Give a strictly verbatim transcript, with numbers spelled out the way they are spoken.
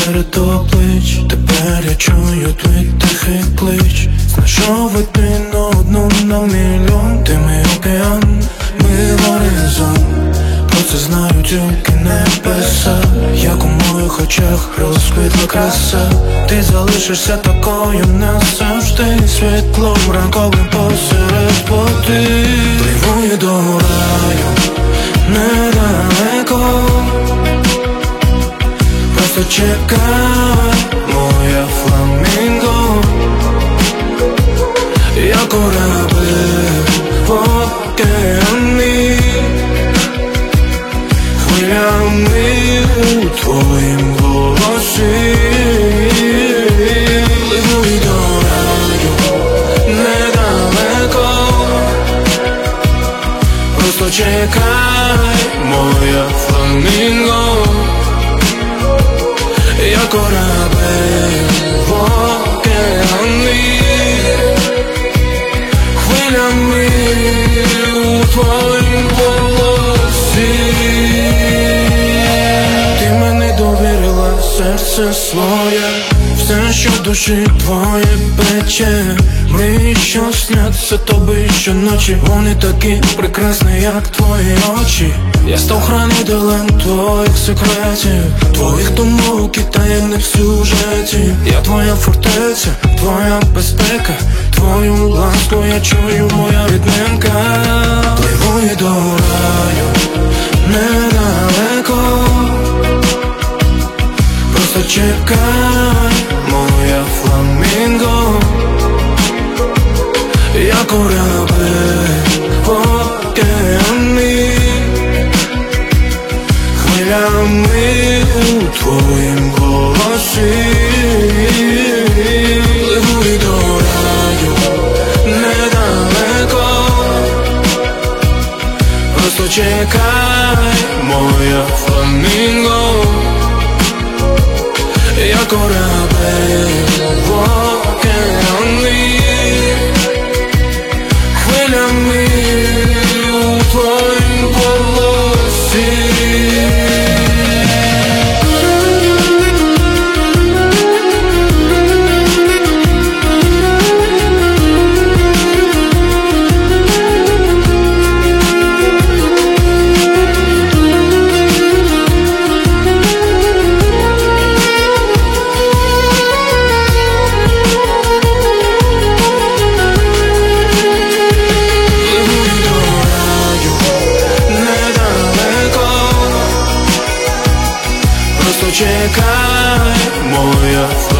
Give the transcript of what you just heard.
серед облич. Тепер я чую твій тихий клич. Знайшов один одну на мільйон. Ти мій океан, мій горизонт. Про це знають тільки небеса. Як у моїх очах розквітла краса. Ти залишишся такою назавжди. Світлом ранковим посеред води. Пливу до раю недалеко. Просто чекай, моя фламінго. Я корабель в океані, хвилями у твоїм голосі. Пливу до раю недалеко. Просто чекай, моя фламінго. Я корабель в океані, хвилями у твоїм голосі. Ти мені довірила серце своє, все, що в душі твоє пече. Мрії, що сняться тобі щоночі, вони такі прекрасні, як твої очі. Я став хранителем твоїх секретів, твоїх думок і таємних сюжетів. Я твоя фортеця, твоя безпека, твою ласку я чую, моя рідненька. Пливу до раю недалеко. Просто чекай, моя фламінго. Я корабель в океані, хвилями у твоїм голосі. Пливу до раю недалеко. Просто чекай, моя фламінго. Я корабель в океані, хвилями у твоїм голосі. Просто чекай, моя